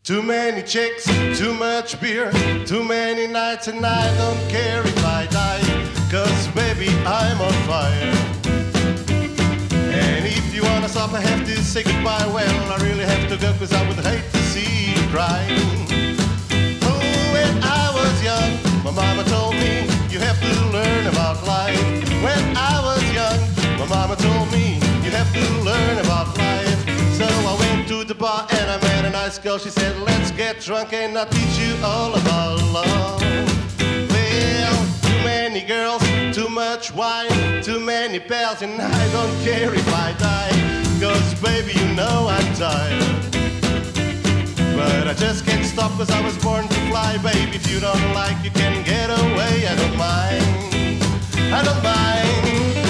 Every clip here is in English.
Too many chicks, too much beer, too many nights, and I don't care if I die, 'cause baby, I'm on fire. And if you wanna stop, I have to say goodbye. Well, I really have to go, 'cause I would hate to see you cry. Oh, when I was young, my mama told me, you have to learn about life. When I was young, my mama told me, you have to learn about life. So I went to the bar and I met a nice girl. She said, let's get drunk and I'll teach you all about love. Well, too many girls, too much wine, too many pals, and I don't care if I die, 'cause baby, you know I'm tired. But I just can't stop, 'cause I was born to fly. Baby, if you don't like, you can get away. I don't mind, I don't mind.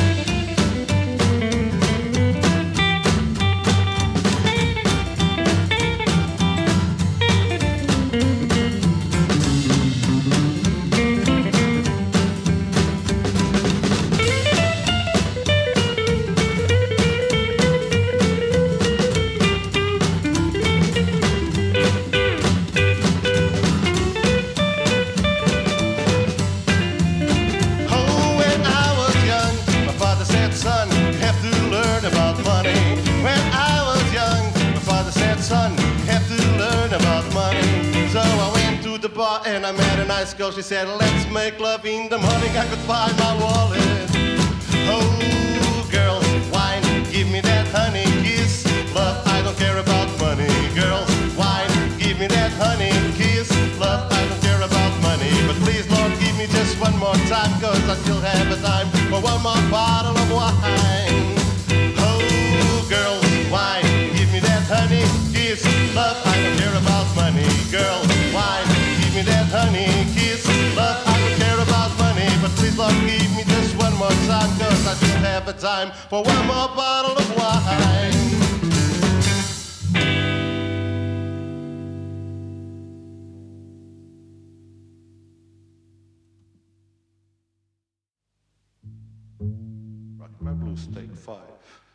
And I met a nice girl, she said, let's make love in the morning. I could find my wallet. Oh, girls, wine, give me that honey kiss. Love, I don't care about money. Girls, wine, give me that honey kiss. Love, I don't care about money. But please, Lord, give me just one more time, 'cause I still have a time for one more bottle of wine. Oh, girls, wine, give me that honey kiss. Love, I don't care about money. Girls, wine, give me that honey kiss. Love, I don't care about money, but please, Lord, give me just one more time, 'cause I still have a time for one more bottle of wine. Rock my blues, take 5.